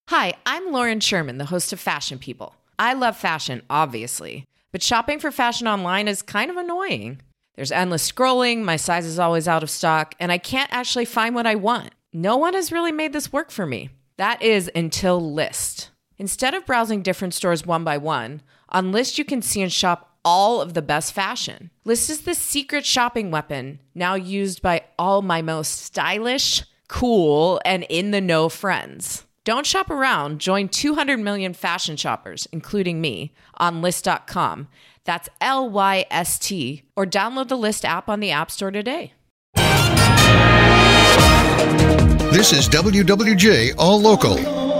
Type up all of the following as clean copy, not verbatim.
Hi, I'm Lauren Sherman, the host of Fashion People. I love fashion, obviously, but shopping for fashion online is kind of annoying. There's endless scrolling, my size is always out of stock, and I can't actually find what I want. No one has really made this work for me. That is until Lyst. Instead of browsing different stores one by one, on Lyst you can see and shop all of the best fashion. Lyst is the secret shopping weapon, now used by all my most stylish, cool, and in-the-know friends. Don't shop around. Join 200 million fashion shoppers, including me, on Lyst.com. That's Lyst, or download the Lyst app on the App Store today. This is WWJ All Local.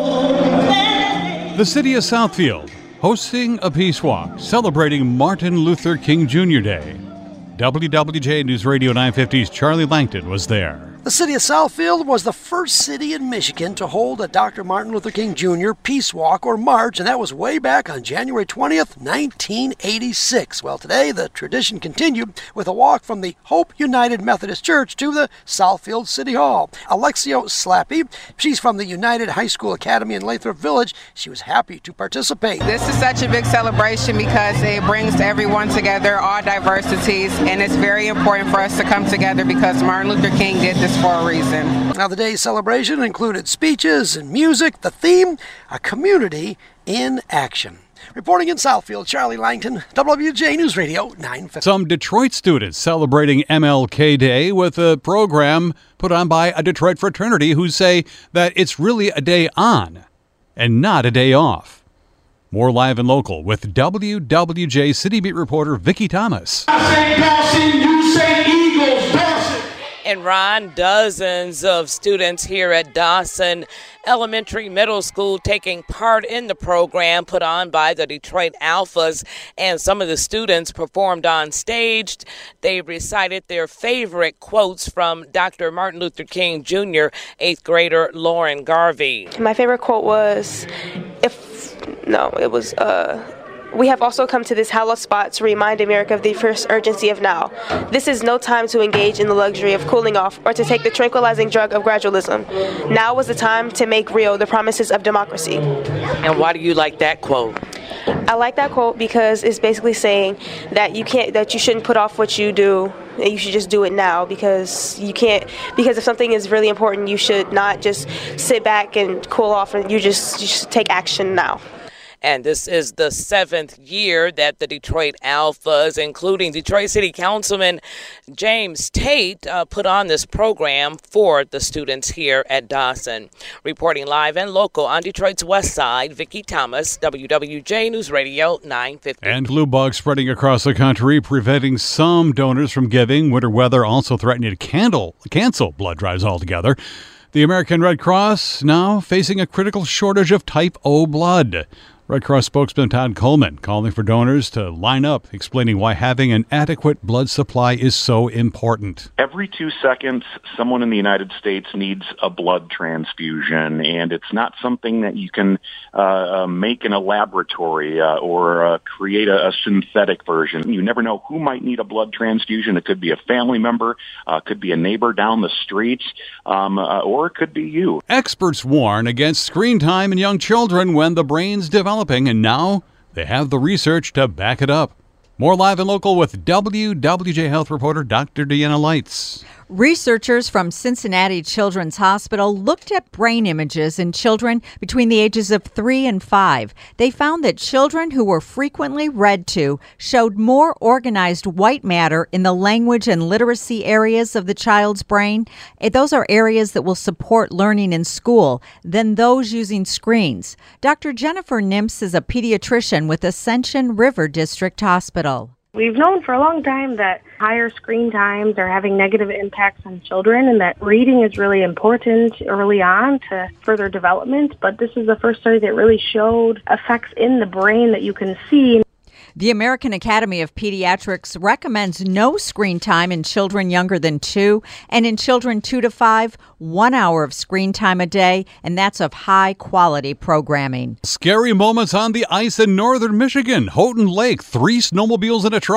The city of Southfield hosting a peace walk celebrating Martin Luther King Jr. Day. WWJ News Radio 950's Charlie Langton was there. The city of Southfield was the first city in Michigan to hold a Dr. Martin Luther King Jr. Peace Walk or March, and that was way back on January 20th, 1986. Well, today the tradition continued with a walk from the Hope United Methodist Church to the Southfield City Hall. Alexio Slappy, she's from the United High School Academy in Lathrop Village. She was happy to participate. This is such a big celebration because it brings everyone together, all diversities, and it's very important for us to come together because Martin Luther King did this for a reason. Now, the day's celebration included speeches and music. The theme, a community in action. Reporting in Southfield, Charlie Langton, WWJ News Radio 950. Some Detroit students celebrating MLK Day with a program put on by a Detroit fraternity who say that it's really a day on and not a day off. More live and local with WWJ City Beat reporter Vicki Thomas. I say passing, you say Eagles passing. And Ron, dozens of students here at Dawson Elementary Middle School taking part in the program put on by the Detroit Alphas, and some of the students performed on stage. They recited their favorite quotes from Dr. Martin Luther King Jr., 8th grader Lauren Garvey. My favorite quote was, we have also come to this hallowed spot to remind America of the first urgency of now. This is no time to engage in the luxury of cooling off or to take the tranquilizing drug of gradualism. Now was the time to make real the promises of democracy. And why do you like that quote? I like that quote because it's basically saying that you shouldn't put off what you do. You should just do it now because if something is really important, you should not just sit back and cool off, and you should take action now. And this is the 7th year that the Detroit Alphas, including Detroit City Councilman James Tate, put on this program for the students here at Dawson. Reporting live and local on Detroit's West Side, Vicki Thomas, WWJ News Radio 950. And flu bug spreading across the country, preventing some donors from giving. Winter weather also threatening to cancel blood drives altogether. The American Red Cross now facing a critical shortage of type O blood. Red Cross spokesman Todd Coleman calling for donors to line up, explaining why having an adequate blood supply is so important. Every 2 seconds, someone in the United States needs a blood transfusion, and it's not something that you can make in a laboratory or create a synthetic version. You never know who might need a blood transfusion. It could be a family member, could be a neighbor down the street, or it could be you. Experts warn against screen time in young children when the brain's developing, and now they have the research to back it up. More live and local with WWJ Health reporter Dr. Deanna Lights. Researchers from Cincinnati Children's Hospital looked at brain images in children between the ages of 3 and 5. They found that children who were frequently read to showed more organized white matter in the language and literacy areas of the child's brain. Those are areas that will support learning in school than those using screens. Dr. Jennifer Nimps is a pediatrician with Ascension River District Hospital. We've known for a long time that higher screen times are having negative impacts on children and that reading is really important early on to further development, but this is the first study that really showed effects in the brain that you can see. The American Academy of Pediatrics recommends no screen time in children younger than 2, and in children 2 to 5, 1 hour of screen time a day, and that's of high-quality programming. Scary moments on the ice in northern Michigan. Houghton Lake, 3 snowmobiles in a truck.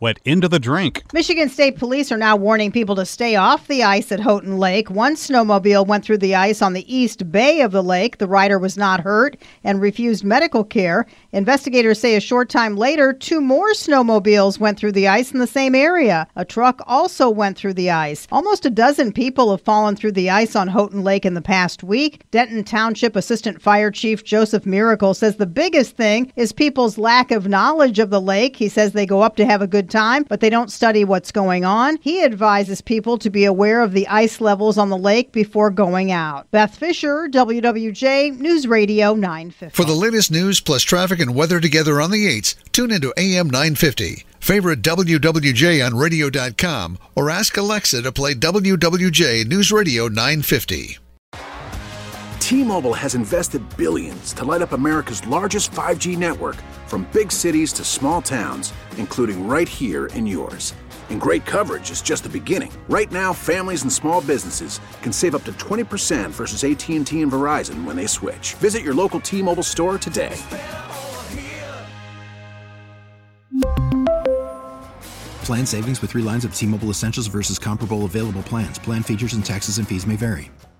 went into the drink. Michigan State Police are now warning people to stay off the ice at Houghton Lake. One snowmobile went through the ice on the east bay of the lake. The rider was not hurt and refused medical care. Investigators say a short time later, 2 more snowmobiles went through the ice in the same area. A truck also went through the ice. Almost a dozen people have fallen through the ice on Houghton Lake in the past week. Denton Township Assistant Fire Chief Joseph Miracle says the biggest thing is people's lack of knowledge of the lake. He says they go up to have a good time, but they don't study what's going on. He advises people to be aware of the ice levels on the lake before going out. Beth Fisher, WWJ News Radio 950. For the latest news plus traffic and weather together on the 8s, tune into AM 950. Favorite WWJ on radio.com or ask Alexa to play WWJ News Radio 950. T-Mobile has invested billions to light up America's largest 5G network, from big cities to small towns, including right here in yours. And great coverage is just the beginning. Right now, families and small businesses can save up to 20% versus AT&T and Verizon when they switch. Visit your local T-Mobile store today. Plan savings with 3 lines of T-Mobile Essentials versus comparable available plans. Plan features and taxes and fees may vary.